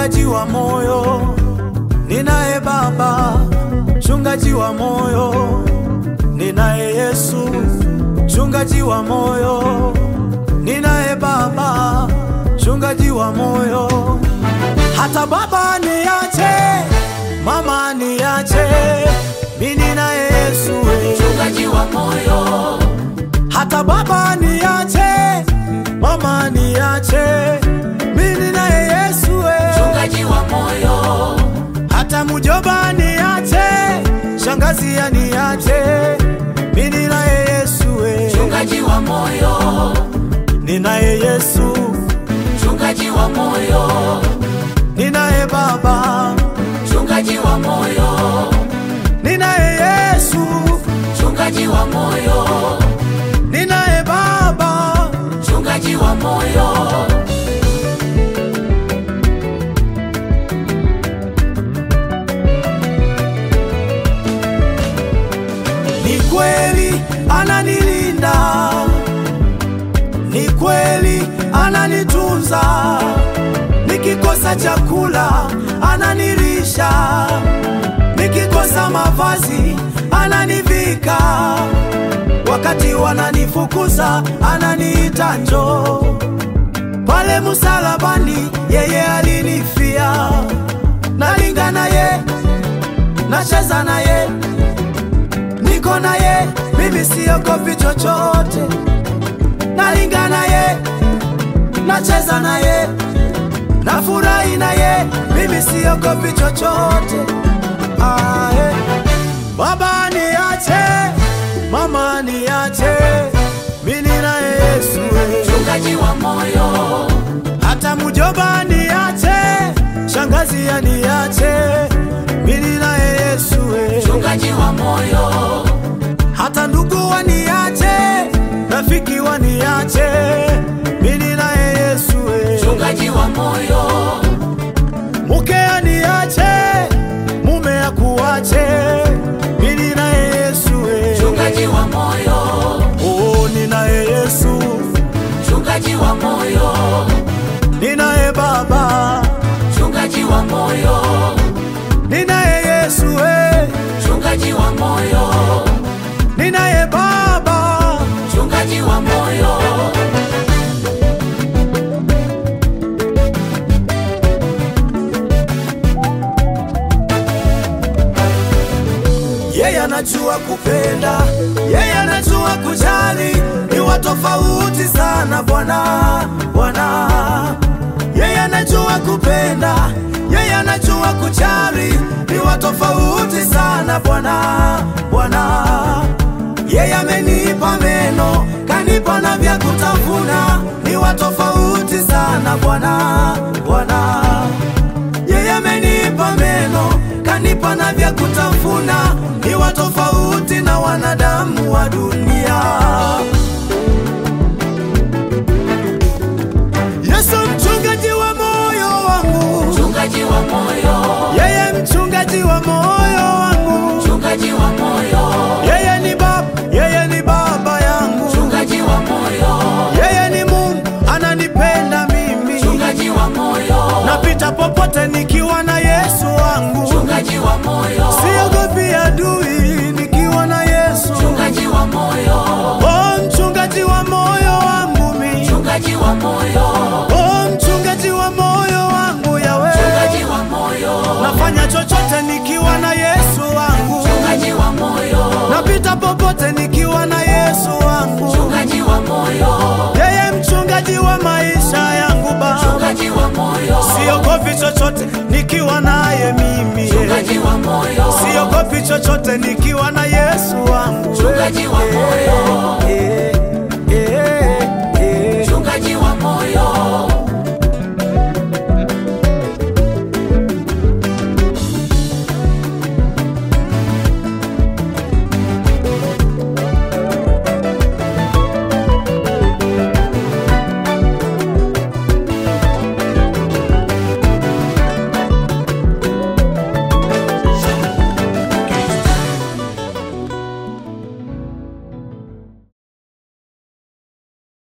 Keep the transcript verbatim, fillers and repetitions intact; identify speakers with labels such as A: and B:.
A: mchungaji wa moyo, ninaye Baba, mchungaji wa moyo, ninaye Yesu, mchungaji wa moyo, ninaye Baba, mchungaji wa moyo. Hata baba niache, mama niache, mimi ninaye Yesu,
B: mchungaji wa moyo.
A: Hata baba niache, mama niache, mimi ninaye Yesu,
B: mchungaji wa moyo.
A: Hata mjomba niache, shangazi niache, mimi ninaye Yesu,
B: mchungaji wa moyo.
A: Ninaye Yesu,
B: mchungaji wa moyo.
A: ninaye Baba,
B: mchungaji wa moyo.
A: ninaye Yesu,
B: mchungaji wa moyo.
A: ninaye Baba,
B: mchungaji wa moyo.
A: Ni kweli ananilinda, ni kweli ananitunza, nikikosa chakula ananilisha, nikikosa mavazi ananivika, wakati wananifukuza ananiita njoo. Pale msalabani yeye alinifia, nalinga naye, nacheza naye, niko naye, mimi siogopi chochote. Nalinga naye, nacheza naye, nafurahi naye, mimi siogopi chochote. Ah, eh. Baba niache, mama niache, mimi ninaye Yesu,
B: mchungaji wa moyo.
A: Hata mjomba niache, shangazi niache, mimi ninaye Yesu,
B: mchungaji wa moyo.
A: Hata ndugu waniache, rafiki waniache, mimi ninaye Yesu,
B: mchungaji wa moyo.
A: Mke aniache, mume akuache, mimi ninaye Yesu,
B: mchungaji wa moyo.
A: Oh, ninaye Yesu,
B: mchungaji wa moyo.
A: ninaye Baba,
B: mchungaji wa moyo.
A: ninaye Yesu,
B: mchungaji wa moyo.
A: ninaye Baba,
B: mchungaji wa moyo.
A: yeye anajua kupenda, yeye anajua kujali, ni wa tofauti sana Bwana, Bwana. Yeye anajua kupenda, yeye anajua kujali, ni wa tofauti sana Bwana, Bwana. Yeye amenipa meno, kanipa na vya kutafuna, ni wa tofauti sana Bwana, Bwana. Yeye amenipa meno, kanipa na vya kutafuna, ni wa tofauti na wanadamu wa dunia. Yesu mchungaji wa moyo wangu,
B: mchungaji wa moyo.
A: yeye mchungaji wa moyo wangu,
B: mchungaji wa moyo.
A: yeye ni baba, yeye ni baba yangu,
B: mchungaji wa moyo.
A: yeye ni Mungu ananipenda mimi,
B: mchungaji wa moyo.
A: napita popote nikiwa na Yesu wangu,
B: mchungaji wa moyo.
A: siogopi adui nikiwa na Yesu,
B: mchungaji wa moyo.
A: oh mchungaji wa moyo wangu mimi,
B: mchungaji wa moyo.
A: oh mchungaji wa moyo wangu Yawe,
B: mchungaji wa moyo.
A: nafanya chochote nikiwa na Yesu wangu,
B: mchungaji wa moyo.
A: napita popote nikiwa na Yesu wangu,
B: mchungaji wa moyo.
A: yeye mchungaji wa maisha yangu Baba,
B: mchungaji wa moyo.
A: siogopi chochote nikiwa naye mimi,
B: mchungaji wa moyo.
A: siogopi chochote nikiwa na Yesu wangu,
B: mchungaji wa moyo.